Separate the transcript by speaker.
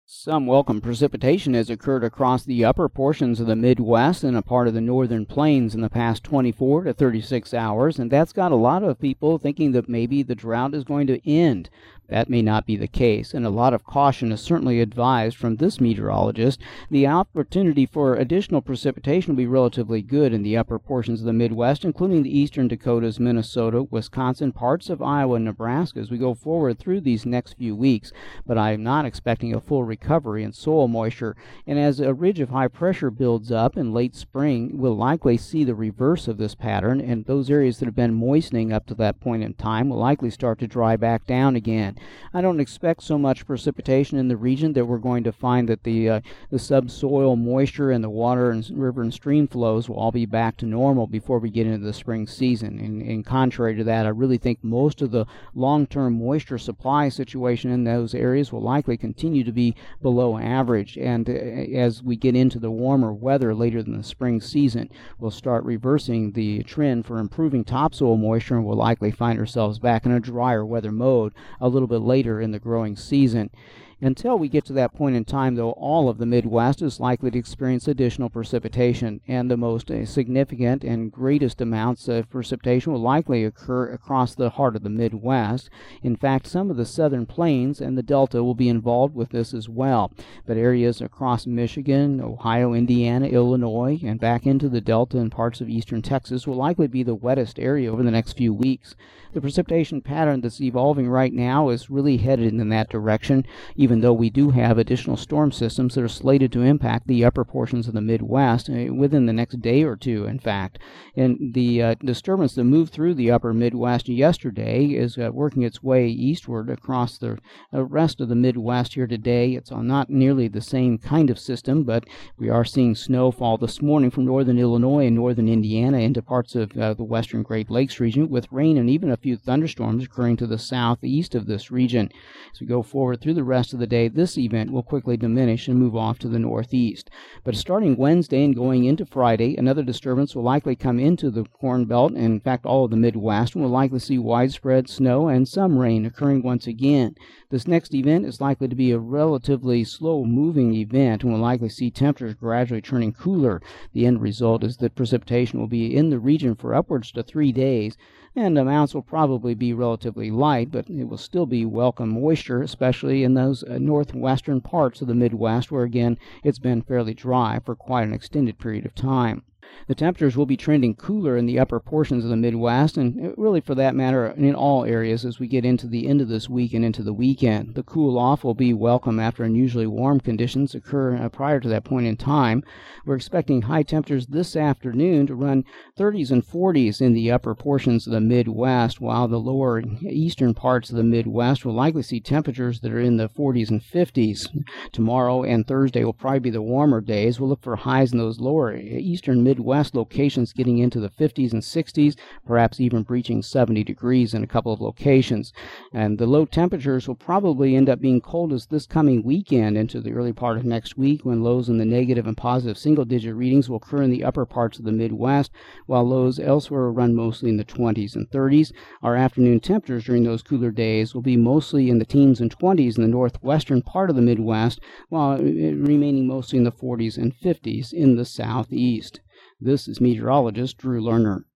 Speaker 1: Some welcome precipitation has occurred across the upper portions of the Midwest and a part of the northern plains in the past 24 to 36 hours, and that's got a lot of people thinking that maybe the drought is going to end. That may not be the case, and a lot of caution is certainly advised from this meteorologist. The opportunity for additional precipitation will be relatively good in the upper portions of the Midwest, including the eastern Dakotas, Minnesota, Wisconsin, parts of Iowa, and Nebraska as we go forward through these next few weeks. But I am not expecting a full recovery in soil moisture, and as a ridge of high pressure builds up in late spring, we'll likely see the reverse of this pattern, and those areas that have been moistening up to that point in time will likely start to dry back down again. I don't expect so much precipitation in the region that we're going to find that the subsoil moisture and the water and river and stream flows will all be back to normal before we get into the spring season. And contrary to that, I really think most of the long-term moisture supply situation in those areas will likely continue to be below average. And as we get into the warmer weather later in the spring season, we'll start reversing the trend for improving topsoil moisture, and we'll likely find ourselves back in a drier weather mode a little bit later in the growing season. Until we get to that point in time, though, all of the Midwest is likely to experience additional precipitation, and the most significant and greatest amounts of precipitation will likely occur across the heart of the Midwest. In fact, some of the southern plains and the Delta will be involved with this as well, but areas across Michigan, Ohio, Indiana, Illinois, and back into the Delta and parts of eastern Texas will likely be the wettest area over the next few weeks. The precipitation pattern that's evolving right now is really headed in that direction, even though we do have additional storm systems that are slated to impact the upper portions of the Midwest within the next day or two, in fact. And the disturbance that moved through the upper Midwest yesterday is working its way eastward across the rest of the Midwest here today. It's on not nearly the same kind of system, but we are seeing snow fall this morning from northern Illinois and northern Indiana into parts of the western Great Lakes region, with rain and even a few thunderstorms occurring to the southeast of this region. As we go forward through the rest of the day, this event will quickly diminish and move off to the northeast. But starting Wednesday and going into Friday, another disturbance will likely come into the Corn Belt, and in fact all of the Midwest, and we'll likely see widespread snow and some rain occurring once again. This next event is likely to be a relatively slow-moving event, and we'll likely see temperatures gradually turning cooler. The end result is that precipitation will be in the region for upwards to 3 days, and amounts will probably be relatively light, but it will still be welcome moisture, especially in those northwestern parts of the Midwest, where again it's been fairly dry for quite an extended period of time. The temperatures will be trending cooler in the upper portions of the Midwest, and really for that matter in all areas as we get into the end of this week and into the weekend. The cool off will be welcome after unusually warm conditions occur prior to that point in time. We're expecting high temperatures this afternoon to run 30s and 40s in the upper portions of the Midwest, while the lower eastern parts of the Midwest will likely see temperatures that are in the 40s and 50s. Tomorrow and Thursday will probably be the warmer days. We'll look for highs in those lower eastern Midwest locations getting into the 50s and 60s, perhaps even breaching 70 degrees in a couple of locations. And the low temperatures will probably end up being coldest this coming weekend into the early part of next week, when lows in the negative and positive single-digit readings will occur in the upper parts of the Midwest, while lows elsewhere will run mostly in the 20s and 30s. Our afternoon temperatures during those cooler days will be mostly in the teens and 20s in the northwestern part of the Midwest, while remaining mostly in the 40s and 50s in the southeast. This is meteorologist Drew Lerner.